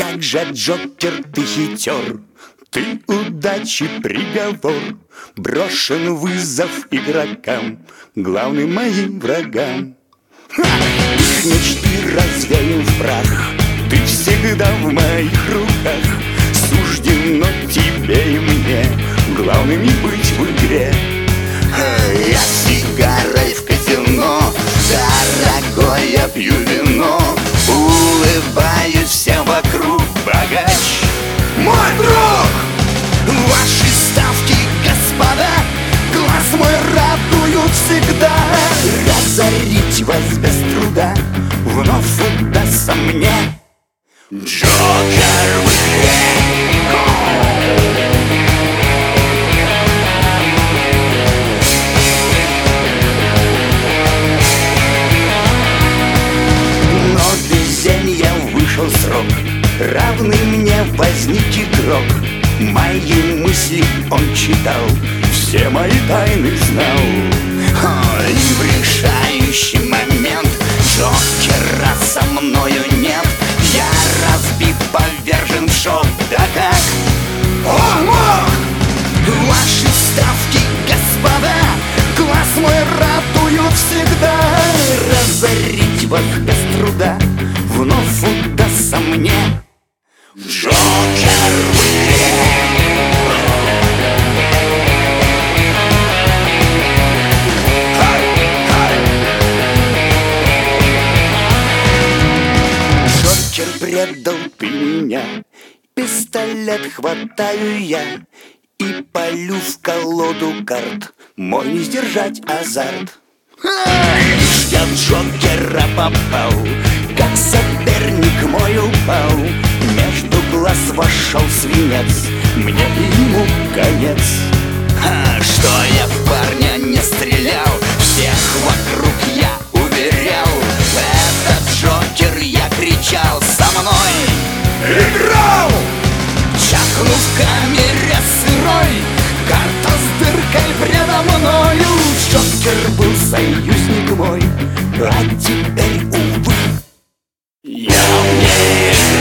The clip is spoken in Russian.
Как же, Джокер, ты хитер, ты удачи приговор. Брошен вызов игрокам, главным моим врагам. Их мечты развеял в прах, ты всегда в моих руках. Суждено тебе и мне главными быть в игре. Я сигарой в казино, дорогой, я пью вино, улыбаюсь всем вокруг, богач мой друг. Ваши ставки, господа, глаз мой радуют всегда. Разорить вас без труда вновь удастся мне. Джокер в игре. Вышел срок, равный мне возник игрок. Мои мысли он читал, все мои тайны знал. И в решающий момент Джокера со мною нет. Я разбит, повержен в шок. Да как он мог? Ваши ставки, господа, глаз мой радуют всегда. Разорить вас без труда вновь удастся мне. Джокер в игре. Джокер, предал ты меня, пистолет хватаю я и полю в колоду карт, мой не сдержать азарт. Лишь я в Джокера попал, как соперник мой упал. Между глаз вошел свинец, мне и ему конец. Что я в парня не стрелял, всех вокруг я уверял. Это Джокер, я кричал, со мной играл. Чахнув в камере сырой, карта с дыркой предо мною. Джокер был союзник мой, а теперь, увы, я умею.